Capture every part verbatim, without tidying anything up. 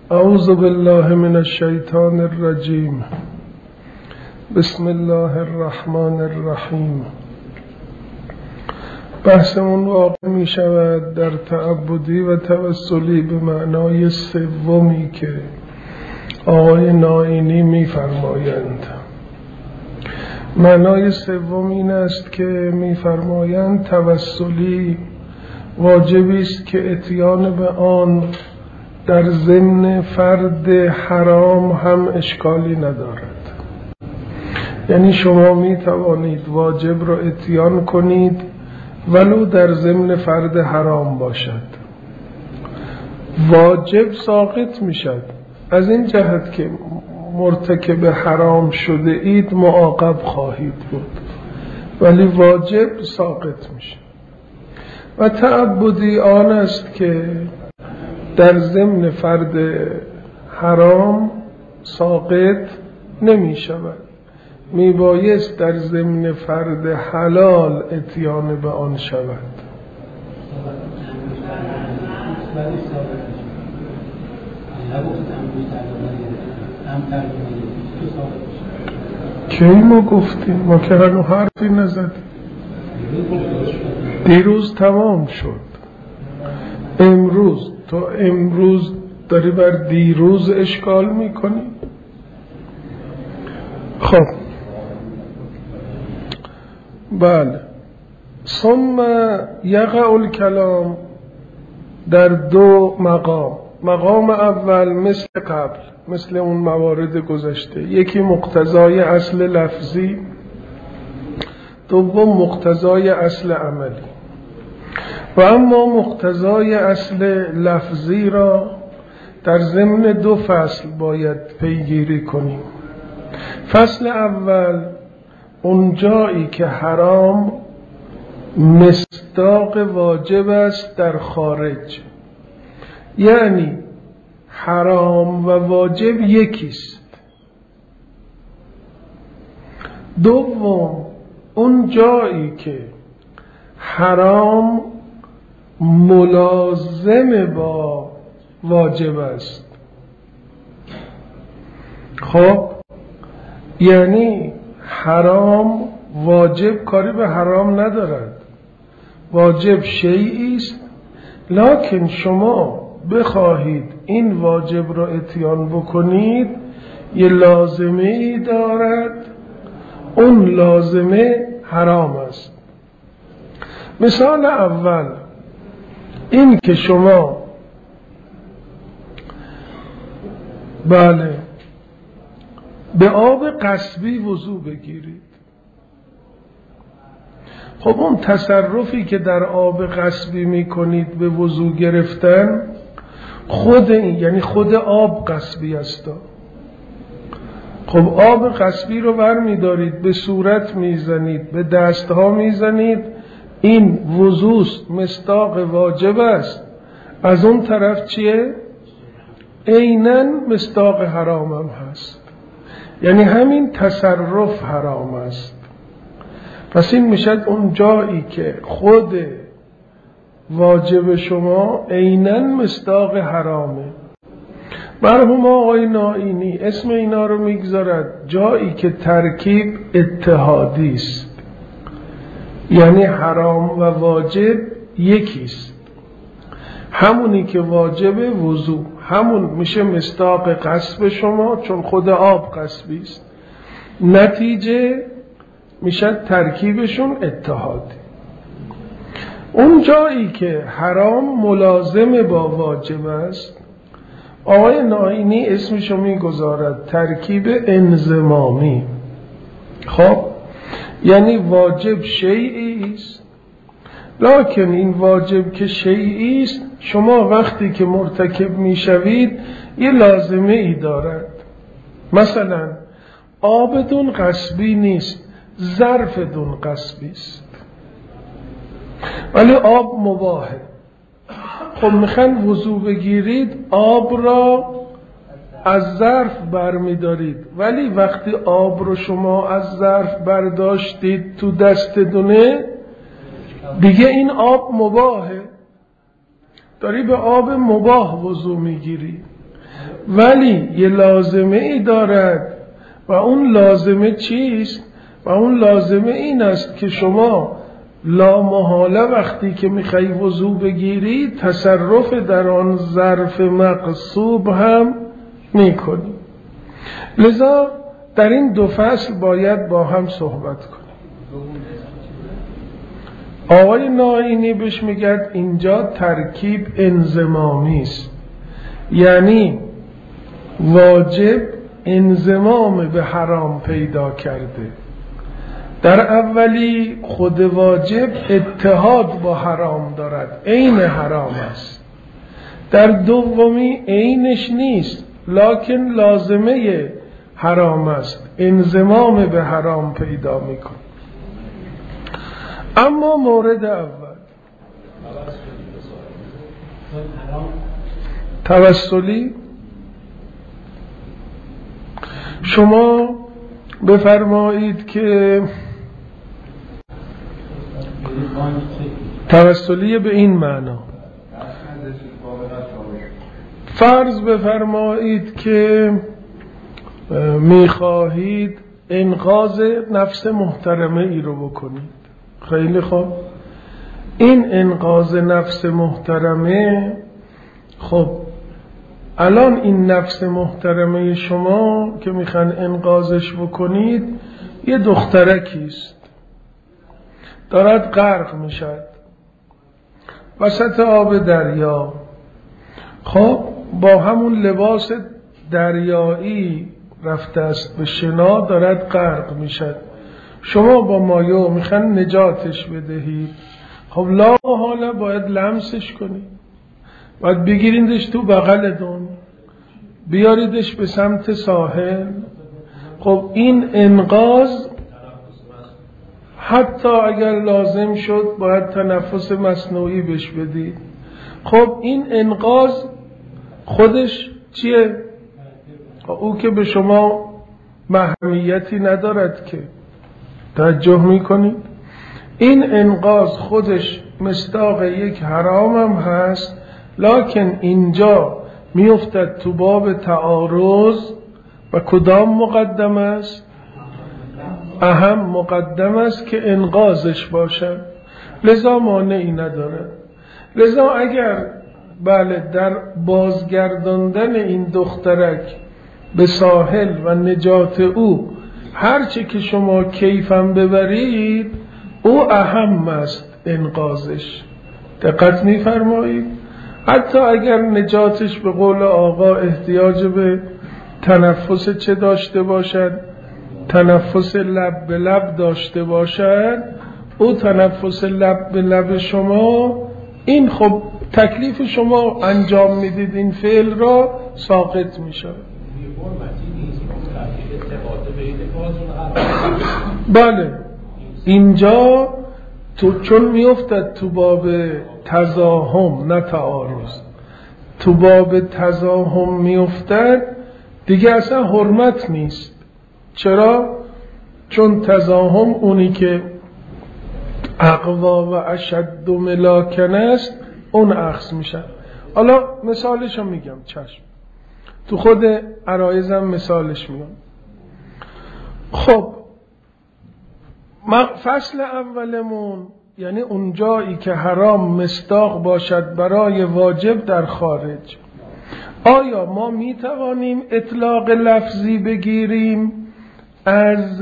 اعوذ بالله من الشیطان الرجیم. بسم الله الرحمن الرحیم. بحثمون واقع می شود در تعبدی و توسلی به معنای سومی که آقای نائینی می فرمایند. معنای سوم این است که می فرمایند توسلی واجبی است که اتیان به آن در ضمن فرد حرام هم اشکالی ندارد. یعنی شما می توانید واجب را اتیان کنید ولو در ضمن فرد حرام باشد. واجب ساقط می شد از این جهت که مرتکب حرام شده اید معاقب خواهید بود، ولی واجب ساقط می شد. و تعبدی آن است که در ضمن فرد حرام ساقط نمی شود، می بایست در ضمن فرد حلال اتیان به آن شود. کی ما گفتیم؟ ما که هنو حرفی نزدیم. دیروز تمام شد. امروز تو امروز داری بر دیروز اشکال میکنی. خب بله. ثم یقع الکلام در دو مقام. مقام اول مثل قبل، مثل اون موارد گذشته، یکی مقتضای اصل لفظی، دوم مقتضای اصل عملی. و اما مقتضای اصل لفظی را در ضمن دو فصل باید پیگیری کنیم. فصل اول اون جایی که حرام مصداق واجب است در خارج، یعنی حرام و واجب یکیست. دوم اون جایی که حرام ملازم با واجب است. خب یعنی حرام واجب کاری به حرام ندارد، واجب شیئی است، لکن شما بخواهید این واجب را اتیان بکنید یه لازمه ای دارد، اون لازمه حرام است. مثال اول این که شما بله به آب قصبی وضو بگیرید. خب اون تصرفی که در آب قصبی میکنید به وضو گرفتن، خود این یعنی خود آب قصبی است. خب آب قصبی رو برمیدارید، به صورت میزنید، به دستها میزنید، این وضوست، مصداق واجب است. از اون طرف چیه؟ عیناً مصداق حرام هم هست، یعنی همین تصرف حرام است. پس این میشد اون جایی که خود واجب شما عیناً مصداق حرامه. مرحوم آقای نائینی اسم اینا رو میگذارد جایی که ترکیب اتحادی است، یعنی حرام و واجب یکیست. همونی که واجب وضو همون میشه مصداق قصب شما، چون خود آب قصبی است. نتیجه میشه ترکیبشون اتحادی. اون جایی که حرام ملازم با واجب است، آقای نائینی اسمشو میگذارد ترکیب انضمامی. خب یعنی واجب شیئی است، لکن این واجب که شیئی است شما وقتی که مرتکب میشوید یه لازمه ای دارد. مثلا آب دون قصبی نیست، ظرف دون قصبی است، ولی آب مباهه. خب میخواین وضو بگیرید، آب را از ظرف برمیدارید، ولی وقتی آب رو شما از ظرف برداشتید تو دست دونه، دیگه این آب مباهه، داری به آب مباح وضو میگیری. ولی یه لازمه ای دارد و اون لازمه چیست؟ و اون لازمه این است که شما لا محاله وقتی که میخوای وضو بگیری تصرف در آن ظرف مغصوب هم میکنی. لذا در این دو فصل باید با هم صحبت کنیم. آقای ناینی بهش میگه اینجا ترکیب انضمامی است، یعنی واجب انضمام به حرام پیدا کرده. در اولی خود واجب اتحاد با حرام دارد، عین حرام است. در دومی عینش نیست لکن لازمه حرام است، انضمام به حرام پیدا میکن. اما مورد اول توسلی، شما بفرمایید که توسلی به این معنا، فرض بفرمایید که میخواهید انقاذ نفس محترمه ای رو بکنید. خیلی خوب، این انقاذ نفس محترمه، خب الان این نفس محترمه شما که میخوان انقاذش بکنید یه دخترکیست دارد غرق میشد وسط آب دریا. خب با همون لباس دریایی رفته است به شنا، دارد غرق میشد. شما با مایو میخوان نجاتش بدهید. خب لا محاله باید لمسش کنید، باید بگیریندش تو بغلتون بیاریدش به سمت ساحل. خب این انقاذ حتی اگر لازم شد باید تنفس مصنوعی بش بدید. خب این انقاذ خودش چیه؟ او که به شما محرمیتی ندارد که، توجه میکنید؟ این انقاذ خودش مصداق یک حرام هم هست، لکن اینجا میافتد تو باب تعارض و کدام مقدم است؟ اهم مقدم است که انقاذش باشد، لذا مانعی ندارد. لذا اگر بله در بازگرداندن این دخترک به ساحل و نجات او هرچه که شما کیفم ببرید او اهم است انقاذش. دقت می‌فرمایید؟ حتی اگر نجاتش به قول آقا احتیاج به تنفس چه داشته باشد؟ تنفس لب به لب داشته باشد، او تنفس لب به لب شما، این خب تکلیف شما انجام میدید این فعل را، ساقط میشه. بله اینجا تو چون میافتد تو باب تزاحم نه تعارض، تو باب تزاحم میافتد دیگه اصلا حرمت نیست. چرا؟ چون تزاحم اونی که اقوا و اشد ملاکن است اون اخذ میشن. حالا مثالش رو میگم، چشم تو خود عرایزم مثالش میگم. خب فصل اولمون یعنی اون جایی که حرام مصداق باشد برای واجب در خارج، آیا ما میتوانیم اطلاق لفظی بگیریم از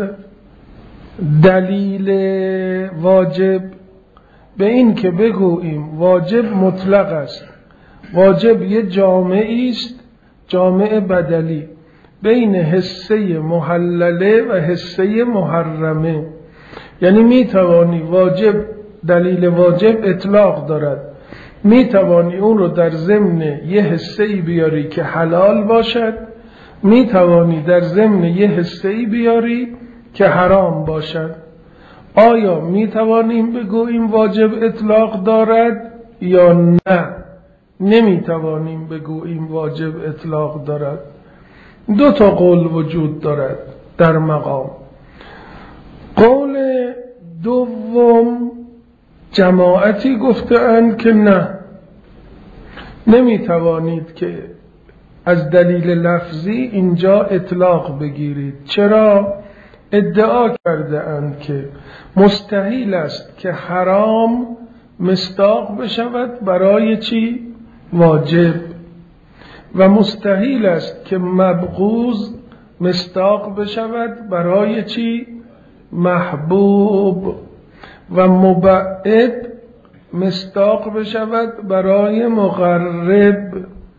دلیل واجب به این که بگوییم واجب مطلق است، واجب یه جامعی است، جامع بدلی بین حصه محلله و حصه محرمه. یعنی میتوانی واجب، دلیل واجب اطلاق دارد، میتوانی اون رو در ضمن یه حصه‌ای بیاری که حلال باشد، میتوانی در ضمن یه حصه‌ای بیاری که حرام باشد. آیا میتوانیم بگوییم واجب اطلاق دارد یا نه؟ نمیتوانیم بگوییم واجب اطلاق دارد. دو تا قول وجود دارد در مقام. قول دوم جماعتی گفتند که نه، نمیتوانید که از دلیل لفظی اینجا اطلاق بگیرید. چرا؟ ادعا کرده اند که مستحیل است که حرام مصداق بشود برای چی؟ واجب. و مستحیل است که مبغوض مصداق بشود برای چی؟ محبوب. و مبعد مصداق بشود برای مقرب.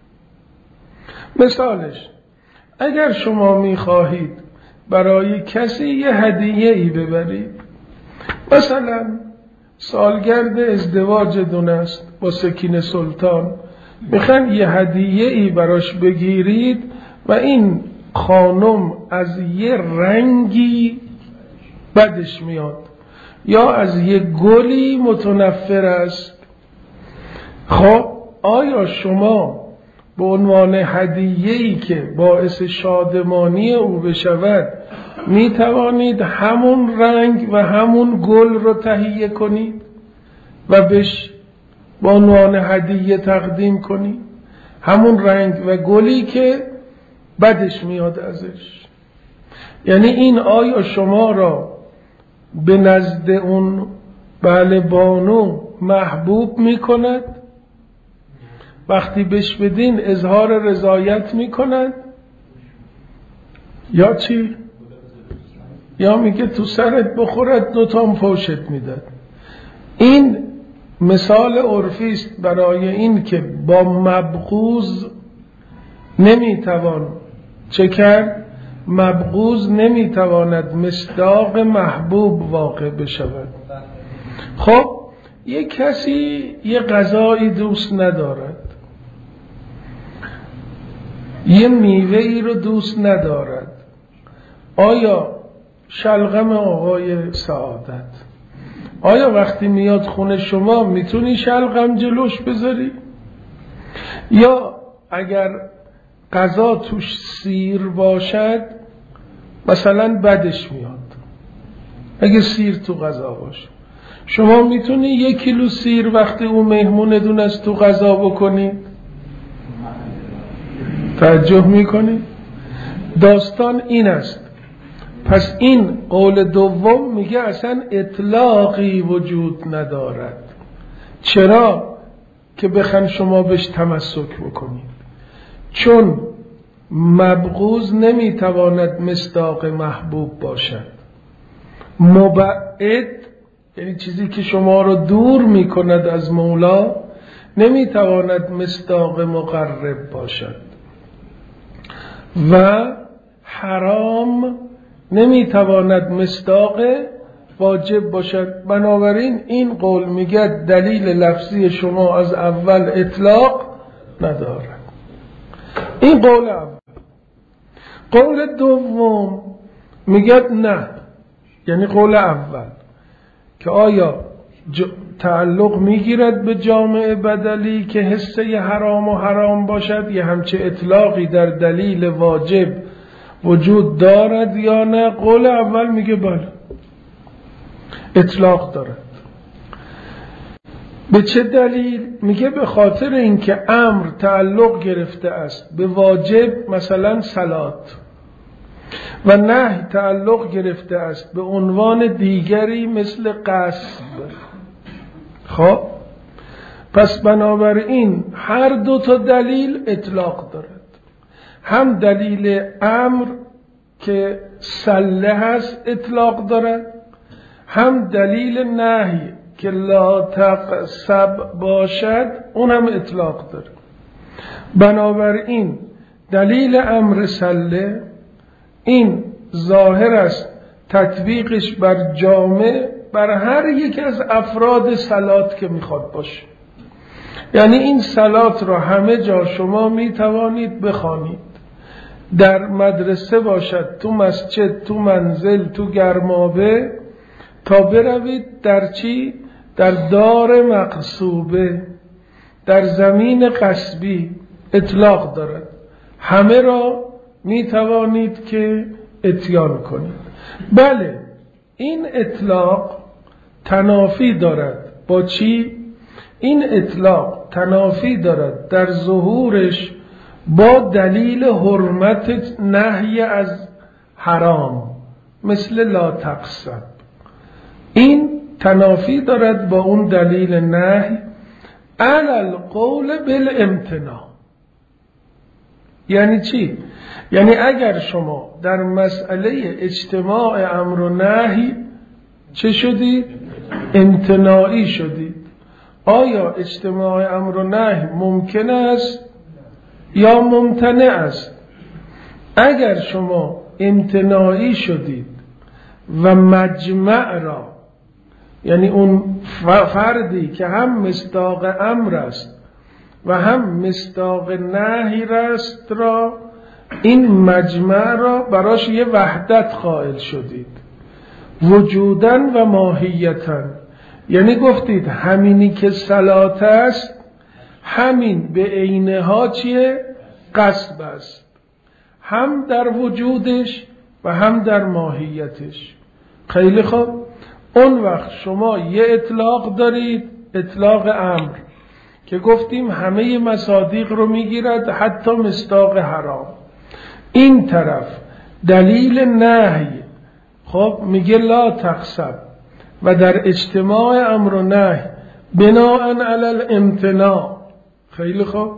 مثالش، اگر شما میخواهید برای کسی یه هدیه ای ببرید، مثلا سالگرد ازدواج دون است با سکینه سلطان، میخواین یه هدیه ای براش بگیرید و این خانم از یه رنگی بدش میاد یا از یه گلی متنفر است، خب آیا شما به عنوان هدیه‌ای که باعث شادمانی او بشود می توانید همون رنگ و همون گل رو تهیه کنید و بهش به عنوان هدیه تقدیم کنید؟ همون رنگ و گلی که بدش میاد ازش. یعنی این آیا شما را به نزد اون بله بانو محبوب می کند؟ وقتی بهش بدین اظهار رضایت می کند؟ یا چی؟ یا میگه تو سرت بخورد دوتام فوشت میداد. این مثال عرفی است برای این که با مبغوض نمیتوان چه کرد؟ مبغوض نمیتواند مصداق محبوب واقع بشود. خب یک کسی یه غذایی دوست ندارد، یه میوه‌ای رو دوست ندارد، آیا شلغم آقای سعادت، آیا وقتی میاد خونه شما میتونی شلغم جلوش بذاری؟ یا اگر غذا توش سیر باشد مثلا بدش میاد، اگه سیر تو غذا باشه شما میتونی یک کیلو سیر وقتی اون مهمون دون است تو غذا بکنی؟ توجه میکنی؟ داستان این است. پس این قول دوم میگه اصلا اطلاقی وجود ندارد. چرا؟ که بخن شما بهش تمسک بکنید. چون مبغوض نمیتواند مصداق محبوب باشد. مبعد یعنی چیزی که شما رو دور میکند از مولا نمیتواند مصداق مقرب باشد. و حرام نمیتواند مصداق واجب باشد. بنابراین این قول میگه دلیل لفظی شما از اول اطلاق ندارد. این قول اول. قول دوم میگه نه، یعنی قول اول که آیا تعلق میگیرد به جامع بدلی که حصه حرام و حرام باشد، یه همچه اطلاقی در دلیل واجب وجود دارد یا نه؟ قول اول میگه بله اطلاق دارد. به چه دلیل؟ میگه به خاطر اینکه امر تعلق گرفته است به واجب مثلا صلات و نهی تعلق گرفته است به عنوان دیگری مثل قصب. خب پس بنابراین هر دو تا دلیل اطلاق دارد. هم دلیل امر که سله هست اطلاق دارد، هم دلیل نهی که لا تقصب باشد اون هم اطلاق دارد. بنابراین دلیل امر سله این ظاهر است تطبیقش بر جامع بر هر یک از افراد صلات که میخواد باشه. یعنی این صلات را همه جا شما میتوانید بخوانید، در مدرسه باشد، تو مسجد، تو منزل، تو گرمابه، تا بروید در چی؟ در دار مقصوبه، در زمین قصبی اطلاق دارد. همه را میتوانید که اتیان کنید. بله این اطلاق تنافی دارد با چی؟ این اطلاق تنافی دارد در ظهورش با دلیل حرمت نهی از حرام مثل لا تقسب، این تنافی دارد با اون دلیل نهی علی القول بالامتناع. یعنی چی؟ یعنی اگر شما در مسئله اجتماع امر و نهی چه شدید؟ امتناعی شدید. آیا اجتماع امر و نهی ممکن است یا ممتنع است؟ اگر شما امتناعی شدید و مجمع را، یعنی اون فردی که هم مصداق امر است و هم مصداق نهی است را، این مجمع را براش یه وحدت قائل شدید وجوداً و ماهیتاً. یعنی گفتید همینی که صلات است همین به عینها چیه؟ قصب است، هم در وجودش و هم در ماهیتش. خیلی خوب، اون وقت شما یه اطلاق دارید، اطلاق امر، که گفتیم همه مصادیق رو میگیرد حتی مصداق حرام. این طرف دلیل نهی خب میگه لا تقسب و در اجتماع امر و نهی بناء علی الامتناع. خیلی خوب،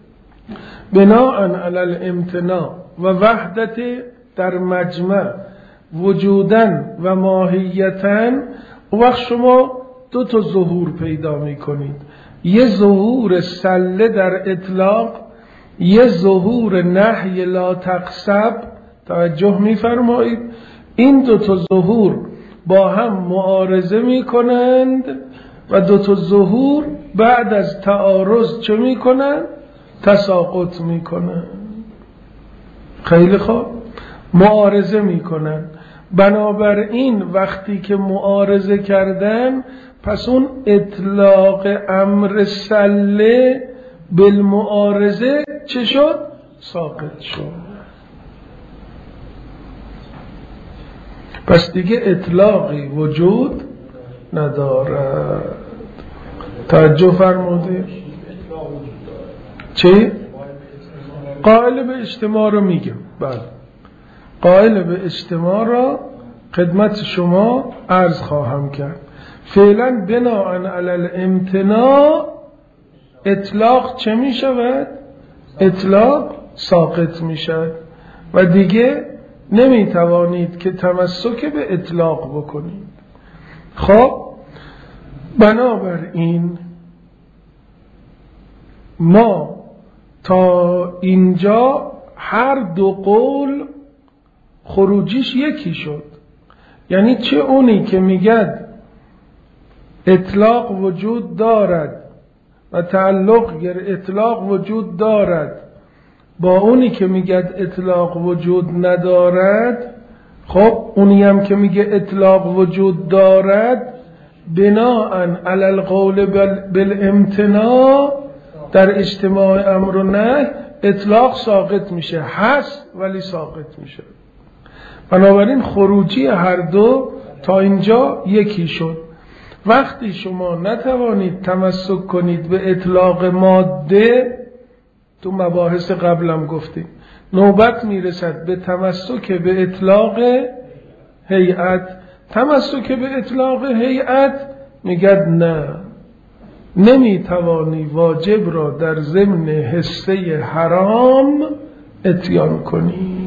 بناء علی الامتناع و وحدت در مجمع وجوداً و ماهیتاً، وقت شما دو تا ظهور پیدا میکنید، یه ظهور سله در اطلاق، یه ظهور نهی لا تقسب. توجه میفرمایید؟ این دو تا ظهور با هم معارضه میکنند و دو تا ظهور بعد از تعارض چه میکنند؟ تساقط میکنند. خیلی خوب، معارضه میکنند. بنابراین وقتی که معارضه کردن، پس اون اطلاق امر سله بالمعارضه چه شد؟ ساقط شد. پس دیگه اطلاقی وجود ندارد. توجه فرمودید؟ چی؟ قائل به اجتماع رو میگم. بله، قائل به اجتماع را خدمت شما عرض خواهم کرد. فعلا بناء علی الامتناع اطلاق چه می شود؟ اطلاق ساقط می شود و دیگه نمی توانید که تمسک به اطلاق بکنید. خب بنابراین ما تا اینجا هر دو قول خروجیش یکی شد. یعنی چه اونی که میگد اطلاق وجود دارد و تعلق گر اطلاق وجود دارد با اونی که میگد اطلاق وجود ندارد، خب اونی هم که میگه اطلاق وجود دارد بناء علی القول بالامتناع در اجتماع امر و نهی اطلاق ساقط میشه، هست ولی ساقط میشه. بنابراین خروجی هر دو تا اینجا یکی شد. وقتی شما نتوانید تمسک کنید به اطلاق ماده، تو مباحث قبلم گفتیم، نوبت میرسد به تمسک به اطلاق هیئت. تمسک به اطلاق هیئت میگد نه، نمیتوانی واجب را در ضمن حصه حرام اتیان کنی.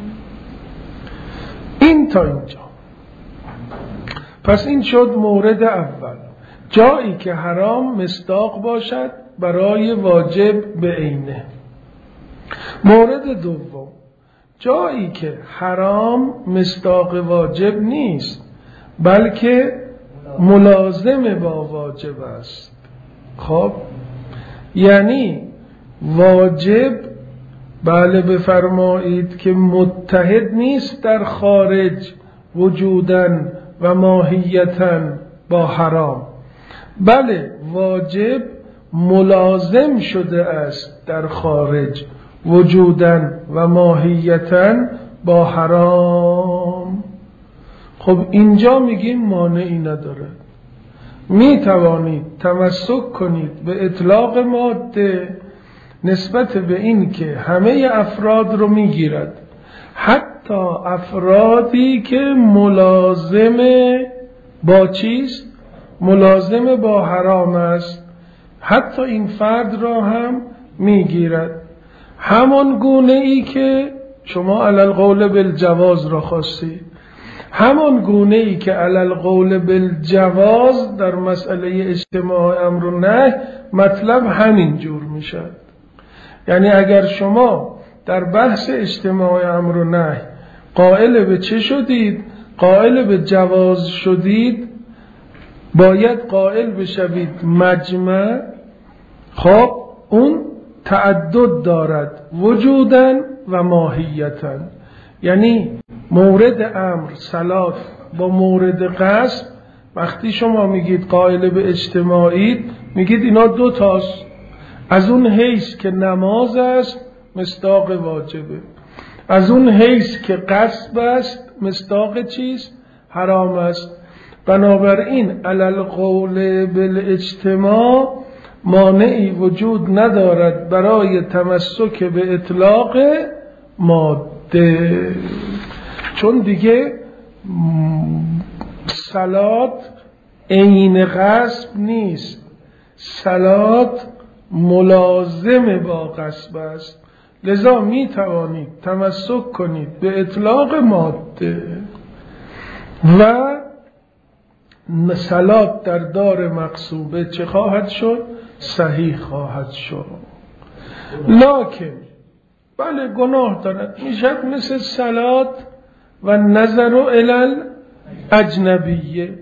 این تا اینجا. پس این شد مورد اول، جایی که حرام مصداق باشد برای واجب به عینه. مورد دوم، جایی که حرام مصداق واجب نیست بلکه ملازم با واجب است. خب یعنی واجب، بله بفرمایید که متحد نیست در خارج وجوداً و ماهیتاً با حرام، بله واجب ملازم شده است در خارج وجوداً و ماهیتاً با حرام. خب اینجا میگیم مانعی نداره، می توانید تمسک کنید به اطلاق ماده نسبت به این که همه افراد رو میگیرد، حتی افرادی که ملازم با چیست؟ ملازم با حرام است، حتی این فرد را هم میگیرد. همان گونه ای که شما علی القول بالجواز را خواستید، همان گونه ای که علی القول بالجواز در مسئله اجتماع امر و نهی مطلب همین جور میشد. یعنی اگر شما در بحث اجتماع امر و نهی قائل به چه شدید؟ قائل به جواز شدید، باید قائل بشوید مجمع. خب اون تعدد دارد، وجوداً و ماهیتاً. یعنی مورد امر صلات با مورد قصد، وقتی شما میگید قائل به اجتماعید، میگید اینا دو تاست. از اون حیث که نماز است مصداق واجبه، از اون حیث که قصد است مصداق چیست؟ حرام است. بنابراین علی القول بالاجتماع مانعی وجود ندارد برای تمسک به اطلاق ماده، چون دیگه صلات عین قصد نیست، صلات ملازم با قصد است، لذا می توانید تمسک کنید به اطلاق ماده و صلات در دار مقصوبه چه خواهد شد؟ صحیح خواهد شد. لکن بله گناه دارد، میشد مثل صلات و نظر الی اجنبیه.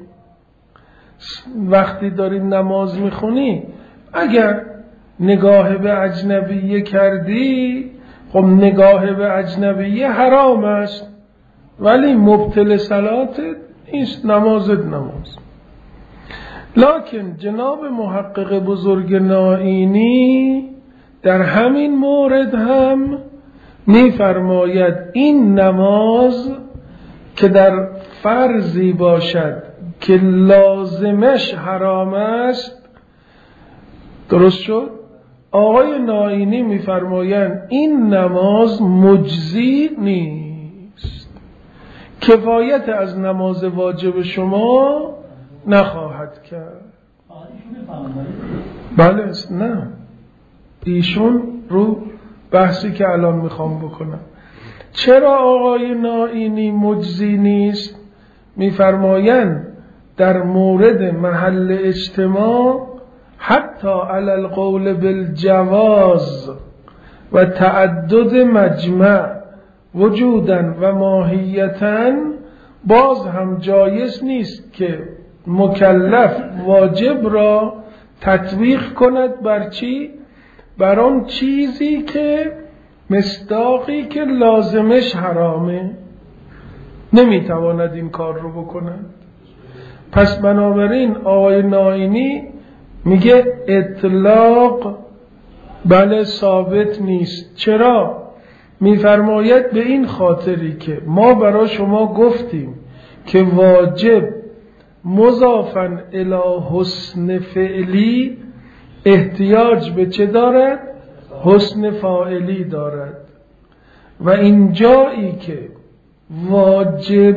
وقتی داری نماز میخونی اگر نگاه به اجنبیه کردی، خب نگاه به اجنبیه حرام است، ولی مبطل صلاتت نیست، نمازت نماز. لکن جناب محقق بزرگ نائینی در همین مورد هم می‌فرماید این نماز که در فرضی باشد که لازمش حرام است، درست شد؟ آقای نائینی می‌فرمایند این نماز مجزی نیست، کفایت از نماز واجب شما نخواهد کرد. بله نه، ایشون رو بحثی که الان میخوام بکنم. چرا آقای نائینی مجزی نیست؟ میفرمایند در مورد محل اجتماع حتی علی القول بالجواز و تعدد مجمع وجوداً و ماهیتاً باز هم جایز نیست که مکلف واجب را تطبیق کند بر چی؟ بر آن چیزی که مصداقی که لازمش حرامه، نمیتواند این کار رو بکند. پس بنابراین آقای نائینی میگه اطلاق بله ثابت نیست. چرا؟ میفرماید به این خاطری که ما برای شما گفتیم که واجب مضافاً الی حسن فعلی احتیاج به چه دارد؟ حسن فاعلی دارد. و این جایی که واجب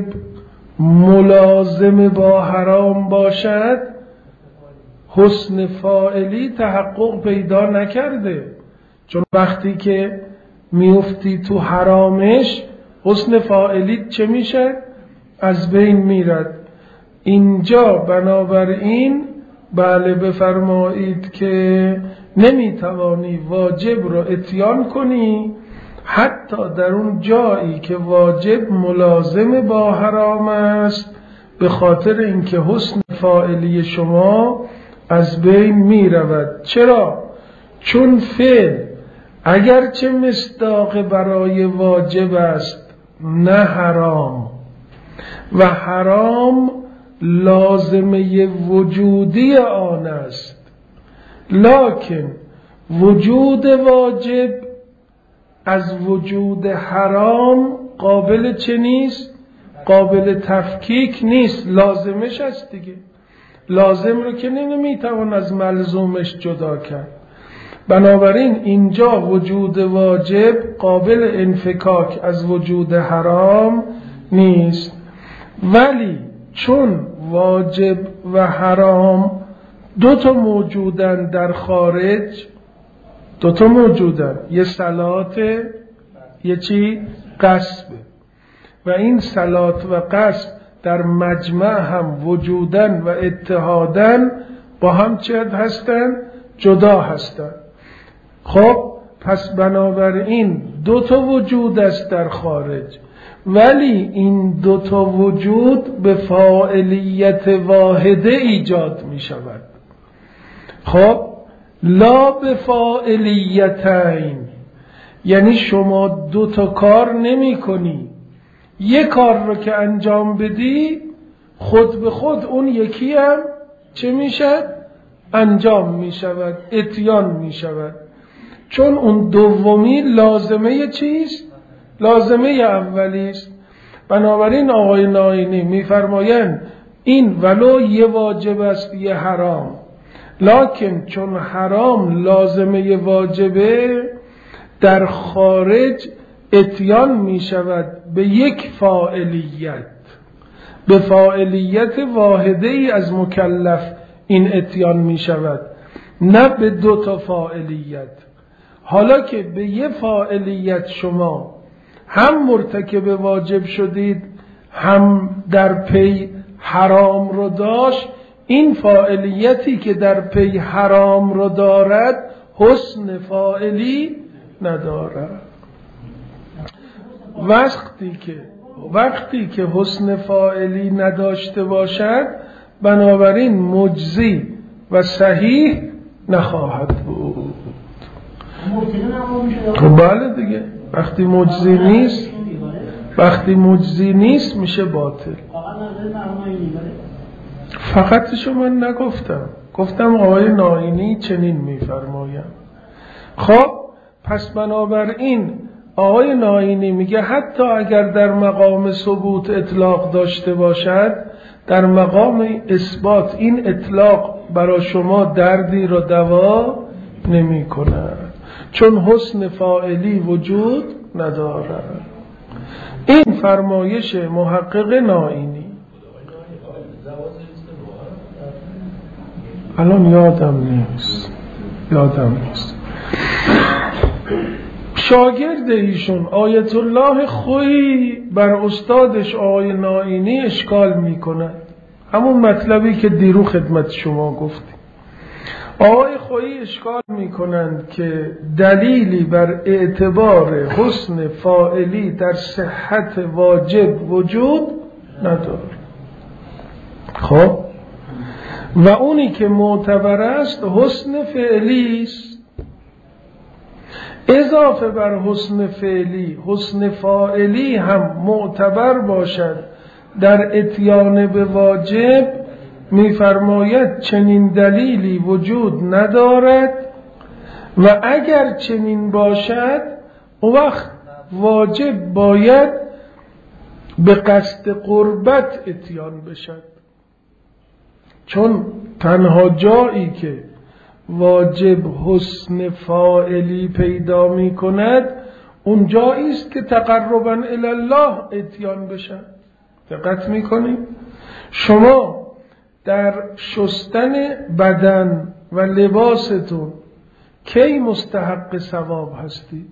ملازم با حرام باشد حسن فاعلی تحقق پیدا نکرده، چون وقتی که میفتی تو حرامش حسن فاعلی چه میشه؟ از بین میرد. اینجا بنابراین بله بفرمایید که نمیتوانی واجب را اتیان کنی حتی در اون جایی که واجب ملازم با حرام است، به خاطر اینکه حسن فاعلی شما از بین می رود. چرا؟ چون فعل اگرچه مصداق برای واجب است نه حرام، و حرام لازمه وجودی آن است، لکن وجود واجب از وجود حرام قابل چه نیست؟ قابل تفکیک نیست، لازمش است دیگه. لازم رو که نمیتوان از ملزومش جدا کرد. بنابراین اینجا وجود واجب قابل انفکاک از وجود حرام نیست، ولی چون واجب و حرام دو تا موجودن در خارج، دو تا موجودن، یه صلات یه چی؟ قصبه، و این صلات و قصب در مجمع هم وجودن و اتحادن با هم چه هستن؟ جدا هستن. خب پس بنابراین دو تا وجود است در خارج، ولی این دو تا وجود به فاعلیت واحده ایجاد می شود. خب لا به فاعلیتین، یعنی شما دو تا کار نمی کنی، یک کار رو که انجام بدی خود به خود اون یکی هم چه می شود؟ انجام می شود، اتیان می شود، چون اون دومی لازمه چیست؟ لازمه اولیست. بنابراین آقای نائینی میفرمایند این ولو یه واجب است یه حرام، لکن چون حرام لازمه واجبه در خارج اتیان می شود به یک فاعلیت، به فاعلیت واحده ای از مکلف این اتیان می شود، نه به دو تا فاعلیت. حالا که به یه فاعلیت شما هم مرتکب واجب شدید، هم در پی حرام رو داشت، این فاعلیتی که در پی حرام رو دارد حسن فاعلی ندارد. وقتی که وقتی که حسن فاعلی نداشته باشد، بنابراین مجزی و صحیح نخواهد بود. خب بله دیگه، وقتی مجزی نیست وقتی مجزی نیست میشه باطل. فقط شما نگفتم، گفتم آقای نائینی چنین میفرمایم. خب پس بنابراین آقای نائینی میگه حتی اگر در مقام ثبوت اطلاق داشته باشد، در مقام اثبات این اطلاق برای شما دردی را دوا نمی کند، چون حسن فاعلی وجود ندارد. این فرمایش محقق نائینی. الان یادم نیست یادم نیست شاگرد ایشون آیت الله خویی بر استادش آقای نائینی اشکال میکنه، همون مطلبی که دیرو خدمت شما گفتیم. آقای خویی اشکال میکنند که دلیلی بر اعتبار حسن فاعلی در صحت واجب وجود نداره. خب و اونی که معتبر است حسن فعلی است، اضافه بر حسن فعلی حسن فاعلی هم معتبر باشد در اتیان به واجب، میفرماید چنین دلیلی وجود ندارد و اگر چنین باشد اون وقت واجب باید به قصد قربت اتیان بشد، چون تنها جایی که واجب حسن فاعلی پیدا می کند اون جایی است که تقربا الی الله اتیان بشد. دقت می کنید؟ شما در شستن بدن و لباستون کی مستحق ثواب هستید؟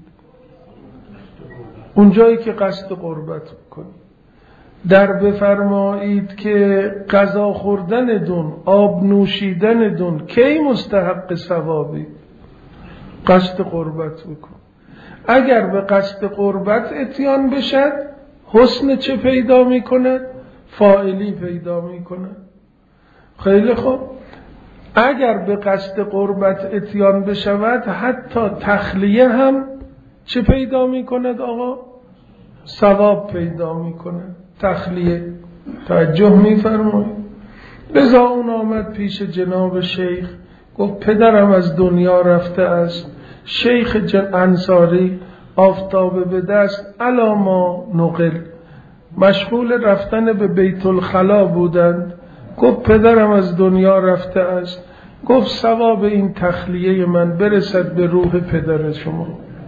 اون جایی که قصد قربت بکنید. در بفرمایید که غذا خوردن دون، آب نوشیدن دون کی مستحق ثوابید؟ قصد قربت بکن. اگر به قصد قربت اتیان بشد حسن چه پیدا می کند؟ فاعلی پیدا می کند. خیلی خوب، اگر به قصد قربت اتیان بشود حتی تخلیه هم چه پیدا می کند آقا؟ ثواب پیدا می کند. تخلیه توجه می فرمایید. لذا اون آمد پیش جناب شیخ گفت پدرم از دنیا رفته است. شیخ انصاری آفتاب به دست علاما نقل مشغول رفتن به بیت الخلا بودند. گفت پدرم از دنیا رفته است، گفت ثواب این تخلیه من برسد به روح پدر شما.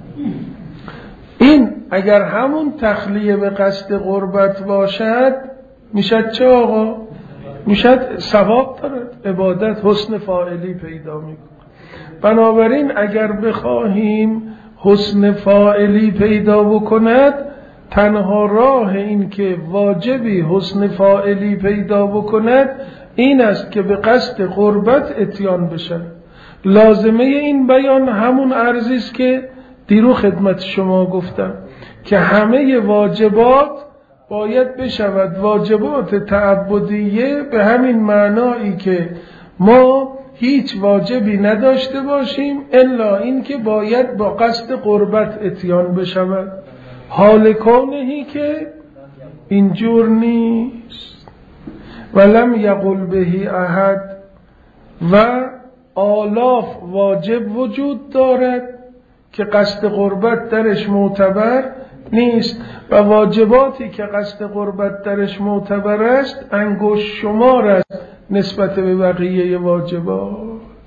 این اگر همون تخلیه به قصد قربت باشد میشد چه آقا؟ میشد ثواب دارد، عبادت حسن فاعلی پیدا میکند. بنابراین اگر بخواهیم حسن فاعلی پیدا بکند، تنها راه این که واجبی حسن فاعلی پیدا بکند این است که به قصد قربت اتیان بشن. لازمه این بیان همون عرضی است که دیرو خدمت شما گفتم که همه واجبات باید بشود واجبات تعبدیه، به همین معنایی که ما هیچ واجبی نداشته باشیم الا این که باید با قصد قربت اتیان بشود. حال کونهی که اینجور نیست. ولم یقل بهی احد، و آلاف واجب وجود دارد که قصد قربت درش معتبر نیست و واجباتی که قصد قربت درش معتبر است انگشت شمار است نسبت به بقیه واجبات.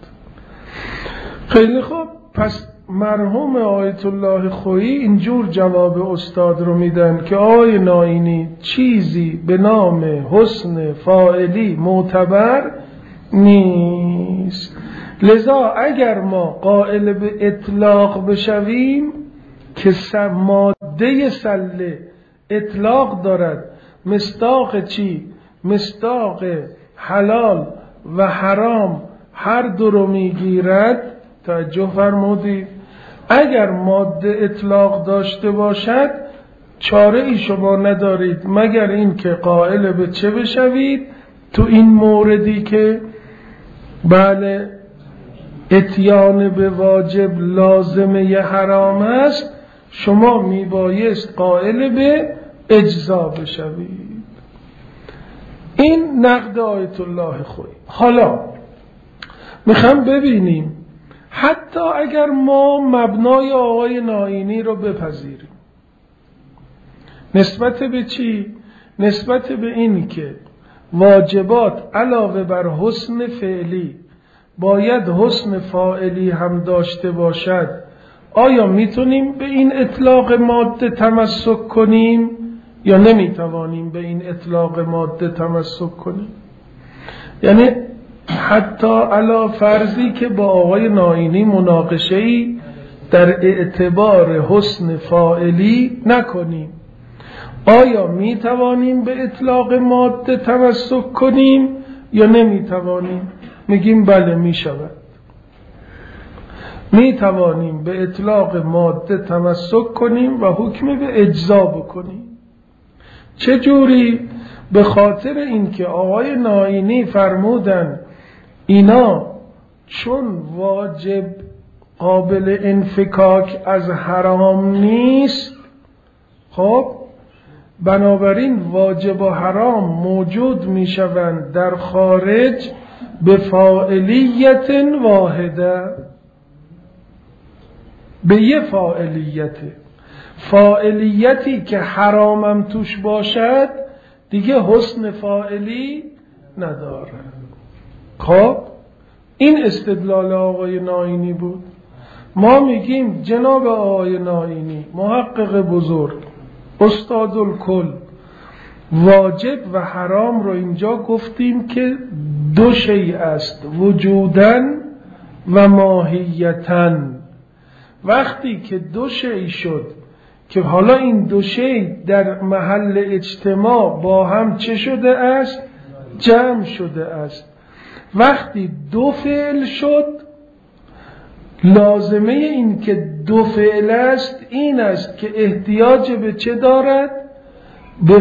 خیلی خوب، پس مرحوم آیت الله خویی اینجور جواب استاد رو میدن که آقای ناینی چیزی به نام حسن فاعلی معتبر نیست. لذا اگر ما قائل به اطلاق بشویم که ماده سله اطلاق دارد، مصداق چی؟ مصداق حلال و حرام هر دو رو میگیرد. توجه فرمودید؟ اگر ماده اطلاق داشته باشد چاره ای شما ندارید مگر این که قائل به چه بشوید؟ تو این موردی که بله اتیان به واجب لازمه ی حرام است، شما میبایست قائل به اجزا بشوید. این نقد آیت الله خویی. حالا میخوام ببینیم حتی اگر ما مبنای آقای ناینی رو بپذیریم نسبت به چی؟ نسبت به این که واجبات علاوه بر حسن فعلی باید حسن فاعلی هم داشته باشد، آیا میتونیم به این اطلاق ماده تمسک کنیم یا نمیتوانیم به این اطلاق ماده تمسک کنیم؟ یعنی حتی علا فرضی که با آقای ناینی مناقشه‌ای در اعتبار حسن فاعلی نکنیم، آیا میتوانیم به اطلاق ماده تمسک کنیم یا نمیتوانیم؟ میگیم بله میشود، میتوانیم به اطلاق ماده تمسک کنیم و حکم به اجزا بکنیم. چجوری؟ به خاطر اینکه آقای ناینی فرمودن اینا چون واجب قابل انفکاک از حرام نیست، خب بنابراین واجب و حرام موجود می شوند در خارج به فاعلیت واحده، به یه فاعلیت فاعلیتی که حرامم توش باشد دیگه حسن فاعلی نداره. خب این استدلال آقای ناینی بود. ما میگیم جناب آقای ناینی محقق بزرگ استاد الکل، واجب و حرام رو اینجا گفتیم که دو شیء است، وجودن و ماهیتن. وقتی که دو شیء شد که حالا این دو شیء در محل اجتماع با هم چه شده است؟ جمع شده است. وقتی دو فعل شد، لازمه این که دو فعل است این است که احتیاج به چه دارد؟ به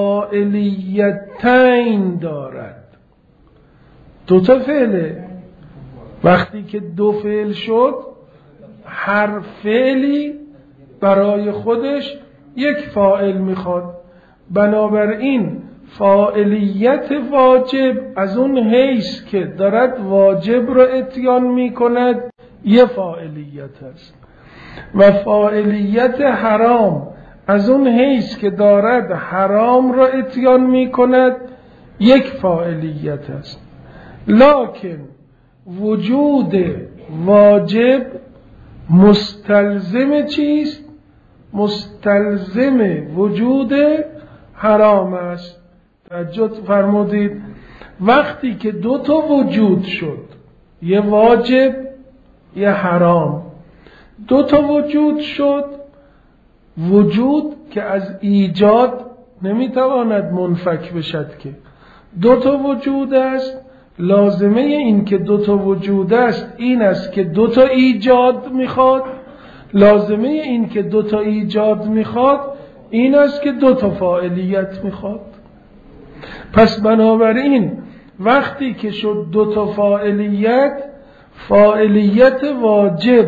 فاعلیتین دارد. دو تا فعله. وقتی که دو فعل شد، هر فعلی برای خودش یک فاعل میخواد. بنابراین فاعلیت واجب از اون حیث که دارد واجب رو اتیان میکند یه فاعلیت است، و فاعلیت حرام از اون حیث که دارد حرام را اتیان می کند یک فاعلیت است. لکن وجود واجب مستلزم چیست؟ مستلزم وجود حرام است. توجه فرمودید؟ وقتی که دو تا وجود شد، یه واجب یه حرام، دو تا وجود شد، وجود که از ایجاد نمیتواند منفک بشد، که دو تا وجود است، لازمه این که دو تا وجود است این است که دو تا ایجاد میخواد، لازمه این که دو تا ایجاد میخواد این است که دو تا فاعلیت میخواد. پس بنابراین وقتی که شد دو تا فاعلیت، فاعلیت واجب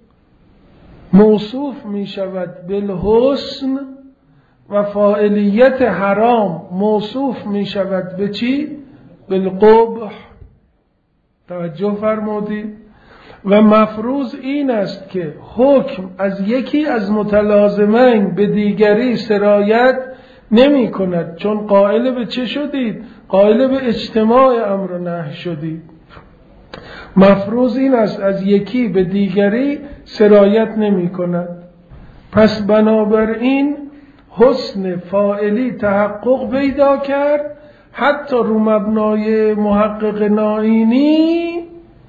موصوف می شود بالحسن و فاعلیت حرام موصوف می شود به چی؟ بالقبح. توجه فرمودید؟ و مفروض این است که حکم از یکی از متلازمین به دیگری سرایت نمی کند، چون قائل به چه شدید؟ قائل به اجتماع امر و نهی شدید. مفروض این است از یکی به دیگری سرایت نمی کند. پس بنابراین حسن فاعلی تحقق پیدا کرد، حتی رو مبنای محقق نائینی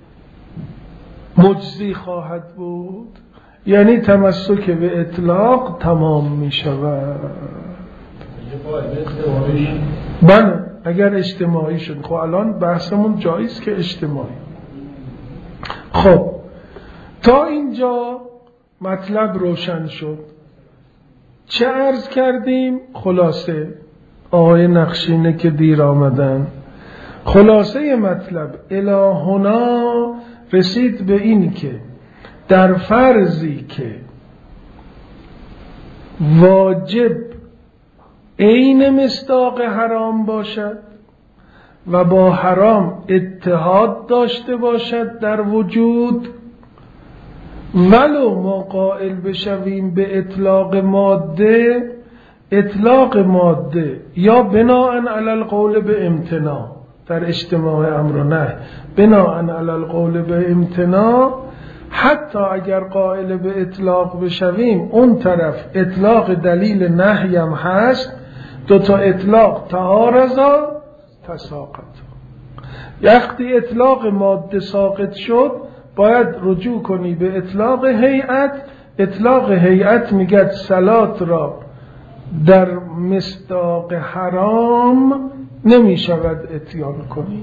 مجزی خواهد بود، یعنی تمسک به اطلاق تمام می شود. بله اگر اجتماعی شد. خب الان بحثمون جاییست که اجتماعی. خب تا اینجا مطلب روشن شد. چه عرض کردیم؟ خلاصه آقای نقشینه که دیر آمدن، خلاصه مطلب الهنا رسید به این که در فرضی که واجب عین مصداق حرام باشد و با حرام اتحاد داشته باشد در وجود، ولو ما قائل بشویم به اطلاق ماده، اطلاق ماده یا بناء علی القول به امتناع در اجتماع امر و نهی، بناء علی القول به امتناع، حتی اگر قائل به اطلاق بشویم اون طرف اطلاق دلیل نهی هم هست، دو تا اطلاق تعارضا تساقط. وقتی اطلاق ماده ساقط شد باید رجوع کنی به اطلاق هیئت. اطلاق هیئت میگه صلات را در مصداق حرام نمی شود اتیان کنی.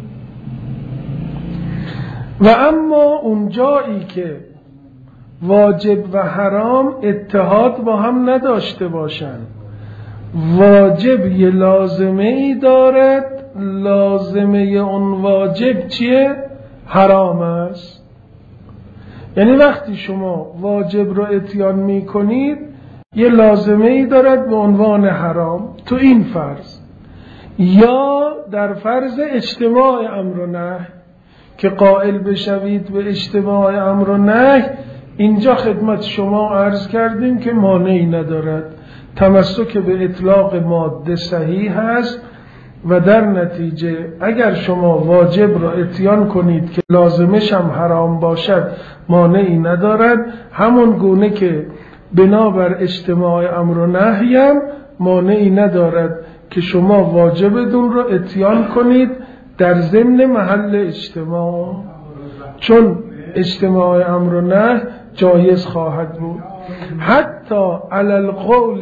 و اما اون جایی که واجب و حرام اتحاد با هم نداشته باشند، واجب یه لازمه ای دارد، لازمه اون واجب چیه؟ حرام است. یعنی وقتی شما واجب رو اتیان می کنید یه لازمه ای دارد به عنوان حرام تو این فرض، یا در فرض اجتماع امر و نهی که قائل بشوید به اجتماع امر و نهی. اینجا خدمت شما عرض کردیم که مانعی ندارد، تمسک به اطلاق ماده صحیح هست و در نتیجه اگر شما واجب را اتیان کنید که لازمش هم حرام باشد مانعی ندارد، همون گونه که بنابر اجتماع امر و نهی هم مانعی ندارد که شما واجبتون را اتیان کنید در ضمن محل اجتماع، چون اجتماع امر و نهی جایز خواهد بود. حتی علی القول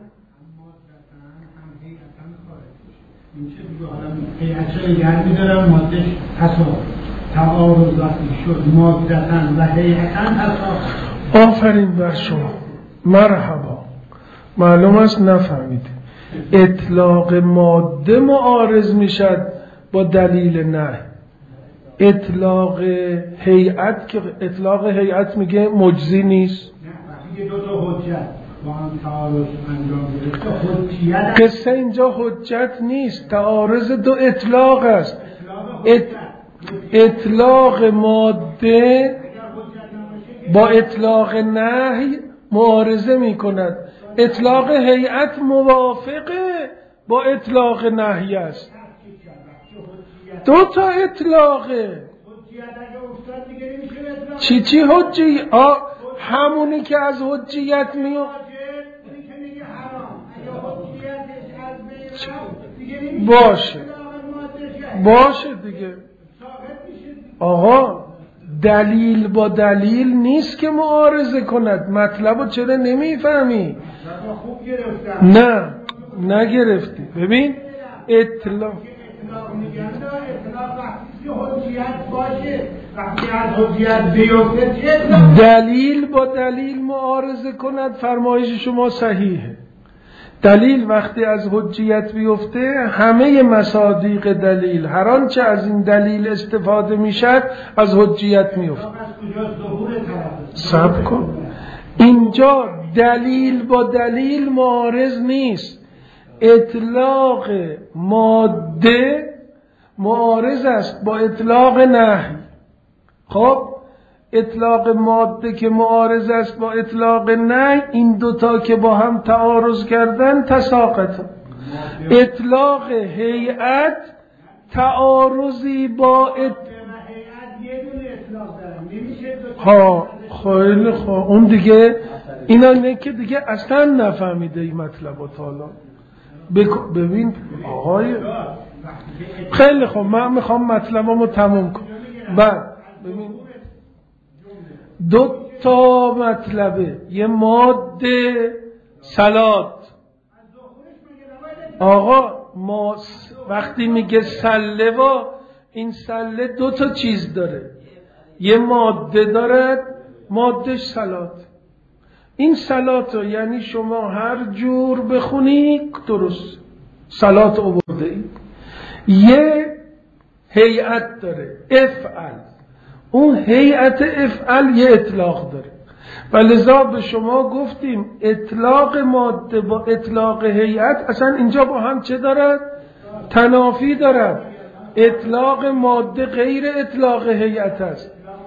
یعنی دارم مادهش تعارض وقتی شد مادتن و هیئتن تصاحب. آفرین بر شما، مرحبا. معلوم است نفهمید. اطلاق ماده معارض میشد با دلیل نه. اطلاق هیئت که اطلاق هیئت میگه مجزی نیست. نه دو تا حجت با هم تعارض انجام گرفت. قصه اینجا حجت نیست، تعارض دو اطلاق است. ات... اطلاق ماده با اطلاق نهی معارضه می کند. اطلاق هیئت موافقه با اطلاق نهی است. دو تا اطلاقه. چی چی حجی؟ آ همونی که از حجیت میاد باشه باشه دیگه. آقا دلیل با دلیل نیست که معارضه کند. مطلبو چرا نمیفهمی؟ نه نگرفتی. ببین اطلاق دلیل با دلیل معارضه کند، فرمایش شما صحیحه. دلیل وقتی از حجیت بیفته همه مصادیق دلیل هر آنچه از این دلیل استفاده میشد از حجیت میفته. صبر کن، اینجا دلیل با دلیل معارض نیست. اطلاق ماده معارض است با اطلاق نهی. خب اطلاق ماده که معارض است با اطلاق نهی، این دوتا که با هم تعارض کردن تساقطن. اطلاق هیئت تعارضی با ات... ها خیلی خوب، اون دیگه اینا نه که دیگه اصلا نفهمیده این مطلب و حالا بک... ببین آقای خیلی خوب، من میخوام مطلبمو تموم کنم. بعد ببین دو تا مطلبه، یه ماده صلات. آقا ما وقتی میگه سله و این سله دو تا چیز داره، یه ماده دارد، مادهش صلات. این صلات رو یعنی شما هر جور بخونی درست صلات آورده ای. یه هیئت داره افعل، اون هیئت افعل یه اطلاق داره و لذا به شما گفتیم اطلاق ماده با اطلاق هیئت اصلا اینجا با هم چه دارد؟ تنافی دارد. اطلاق ماده غیر اطلاق هیئت است.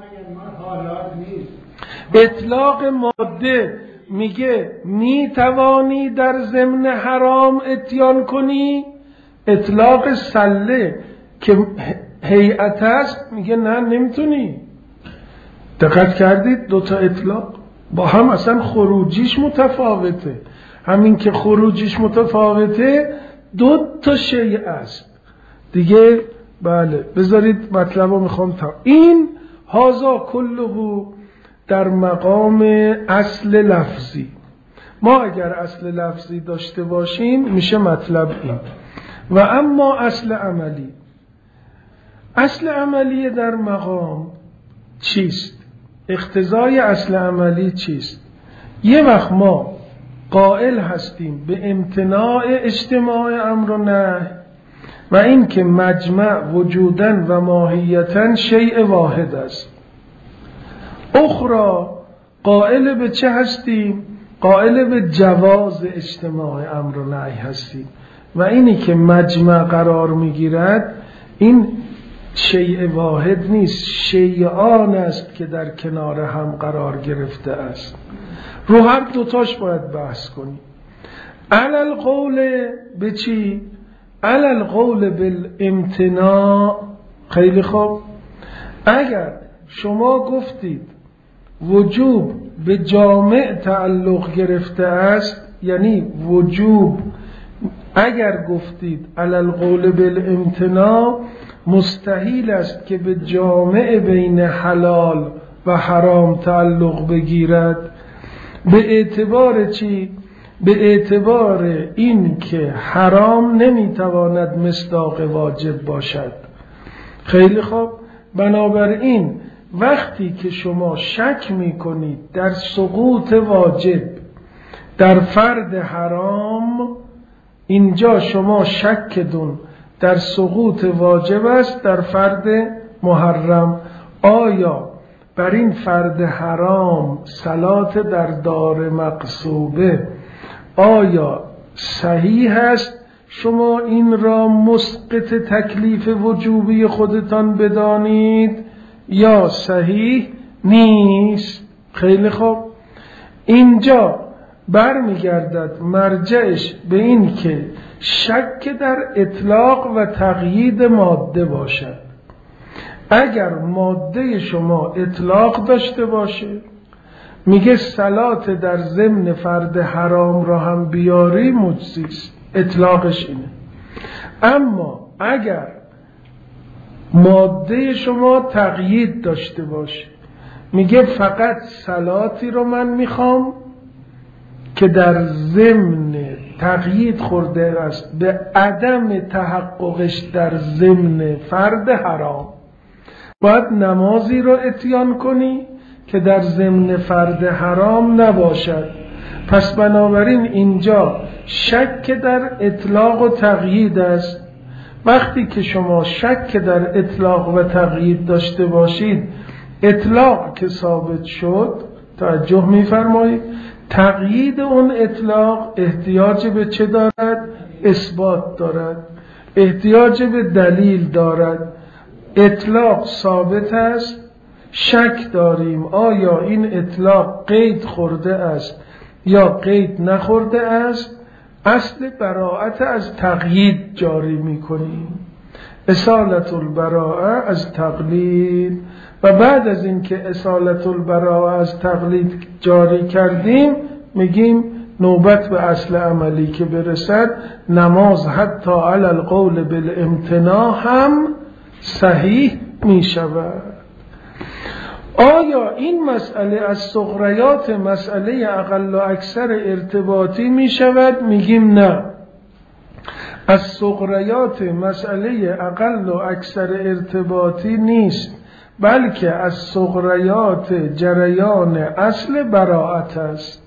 اطلاق ماده میگه می توانی در ضمن حرام اتیان کنی، اطلاق سله که هیئت است میگه نه نمیتونی. دقت کردید؟ دوتا اطلاق با هم اصلا خروجیش متفاوته. همین که خروجیش متفاوته دو تا شیء است دیگه. بله بذارید مطلب رو میخوام تا این هازا کله در مقام اصل لفظی. ما اگر اصل لفظی داشته باشیم میشه مطلب این. و اما اصل عملی، اصل عملی در مقام چیست؟ اقتضای اصل عملی چیست؟ یه وقت ما قائل هستیم به امتناع اجتماع امر و نهی و این که مجمع وجودن و ماهیتن شیء واحد است. اخرى قائل به چه هستیم؟ قائل به جواز اجتماع امر و نهی هستیم و اینی که مجمع قرار میگیرد این شیء واحد نیست، شیعان است که در کنار هم قرار گرفته است. رو هر دوتاش باید بحث کنیم. علل قول به چی؟ علل قول بالامتناع. خیلی خوب، اگر شما گفتید وجوب به جامع تعلق گرفته است، یعنی وجوب اگر گفتید علل قول بالامتناع مستحیل است که به جامع بین حلال و حرام تعلق بگیرد. به اعتبار چی؟ به اعتبار این که حرام نمیتواند مصداق واجب باشد. خیلی خوب، بنابراین وقتی که شما شک میکنید در سقوط واجب در فرد حرام، اینجا شما شکتون در سقوط واجب است در فرد محرم. آیا بر این فرد حرام صلات در دار مقصوبه آیا صحیح است شما این را مسقط تکلیف وجوبی خودتان بدانید یا صحیح نیست؟ خیلی خوب، اینجا برمیگردد مرجعش به این که شک در اطلاق و تقیید ماده باشد. اگر ماده شما اطلاق داشته باشه، میگه صلات در ضمن فرد حرام را هم بیاری مجزیست، اطلاقش اینه. اما اگر ماده شما تقیید داشته باشه، میگه فقط صلاتی رو من میخوام که در ضمن تقیید خورده است به عدم تحققش در ضمن فرد حرام، باید نمازی رو اتیان کنی که در ضمن فرد حرام نباشد. پس بنابراین اینجا شک در اطلاق و تقیید است. وقتی که شما شک در اطلاق و تقیید داشته باشید، اطلاق که ثابت شد، توجه می‌فرمایید، تقیید اون اطلاق احتیاج به چه دارد؟ اثبات دارد، احتیاج به دلیل دارد. اطلاق ثابت است، شک داریم آیا این اطلاق قید خورده است یا قید نخورده است، اصل براءت از تقیید جاری میکنیم، اصالت البراءه از تقلید. و بعد از اینکه اصالت البراءه از تقلید جاری کردیم، میگیم نوبت به اصل عملی که برسد، نماز حتی علی القول بالامتناع هم صحیح می شود. آیا این مسئله از صغریات مسئله اقل و اکثر ارتباطی می شود؟ میگیم نه، از صغریات مسئله اقل و اکثر ارتباطی نیست، بلکه از صغریات جریان اصل براءت است.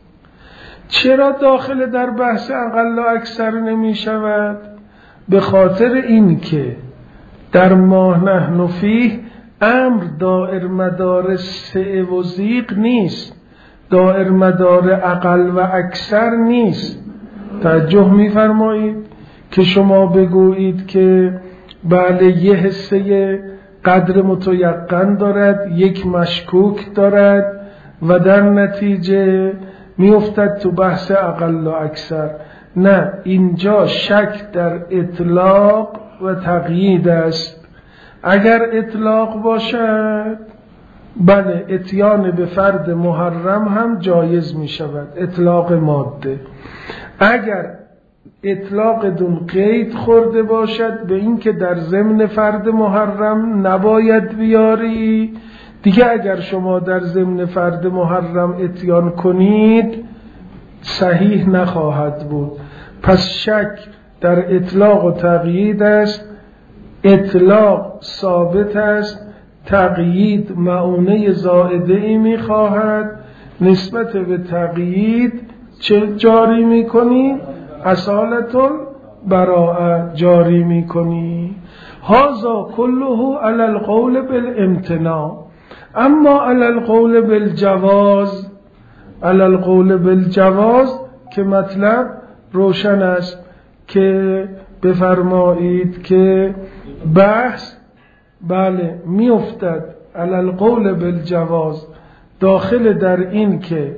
چرا داخل در بحث اقل و اکثر نمی شود؟ به خاطر این که در ما نحن فیه امر دائر مدار سعه و ضیق نیست، دائر مدار اقل و اکثر نیست. توجه می‌فرمایید که شما بگویید که بله یه حصه قدر متیقن دارد، یک مشکوک دارد و در نتیجه میافتد تو بحث اقل و اکثر. نه، اینجا شک در اطلاق و تقیید است. اگر اطلاق باشد، بله اتیان به فرد محرم هم جایز می شود، اطلاق ماده. اگر اطلاق دون قید خورده باشد به این که در ضمن فرد محرم نباید بیاری، دیگه اگر شما در ضمن فرد محرم اتیان کنید صحیح نخواهد بود. پس شک در اطلاق و تقیید است، اطلاق ثابت است، تقیید معونه زائده ای می خواهد. نسبت به تقیید چه جاری می کنی؟ اصالت البراءه جاری می کنی. هذا كله علی القول بالامتناع. اما علی القول بالجواز، علی القول بالجواز که مطلب روشن است که بفرمایید که بحث بله می افتد علی القول بالجواز داخل در این که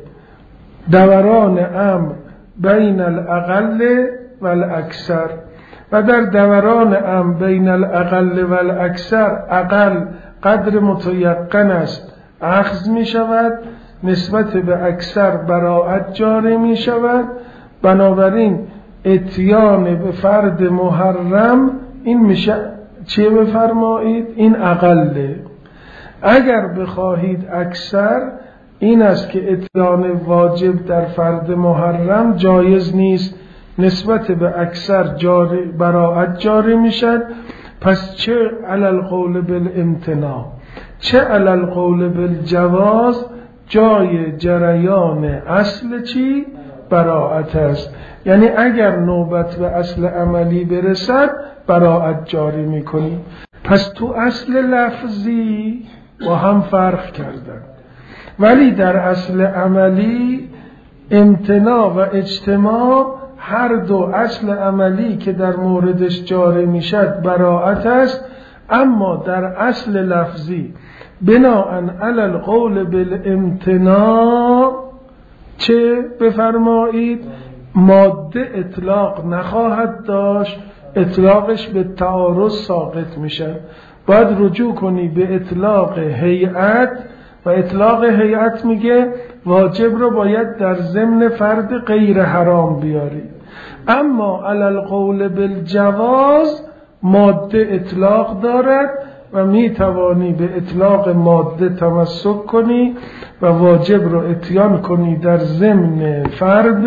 دوران امر بین الاقل و الاکثر، و در دوران امر بین الاقل و الاکثر اقل قدر متیقن است اخذ می شود، نسبت به اکثر براءت جاری می شود. بنابراین اتیان به فرد محرم این میشه چه بفرمایید؟ این اقله. اگر بخواهید اکثر، این است که اتیان واجب در فرد محرم جایز نیست، نسبت به اکثر جاری براءت جاری میشد. پس چه علی القول بالامتناع چه علی القول بالجواز جای جریان اصل چی؟ براءت است. یعنی اگر نوبت به اصل عملی برسد براءت جاری میکنی. پس تو اصل لفظی با هم فرق کردن، ولی در اصل عملی امتناع و اجتماع هر دو اصل عملی که در موردش جاری میشد براءت است. اما در اصل لفظی بناءً علی القول بالامتناع چه بفرمایید؟ ماده اطلاق نخواهد داشت، اطلاقش به تعارض ساقط میشه. باید رجوع کنی به اطلاق هیئت، و اطلاق هیئت میگه واجب رو باید در ضمن فرد غیر حرام بیاری. اما علی القول بالجواز ماده اطلاق دارد و می توانی به اطلاق ماده تمسک کنی و واجب رو اتیان کنی در ضمن فرد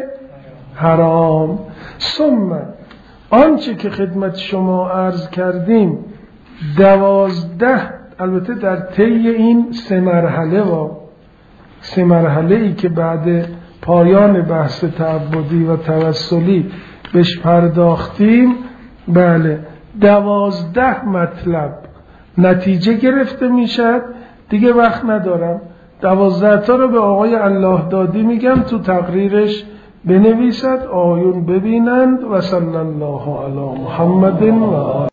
حرام. ثم آنچه که خدمت شما عرض کردیم دوازده، البته در طی این سه مرحله و سه مرحله ای که بعد پایان بحث تعبدی و توسلی بهش پرداختیم، بله دوازده مطلب نتیجه گرفته میشد. دیگه وقت ندارم، دوازده تا رو به آقای الله دادی میگم تو تقریرش بنویسد، آیون ببینند. و صلی الله علی محمد و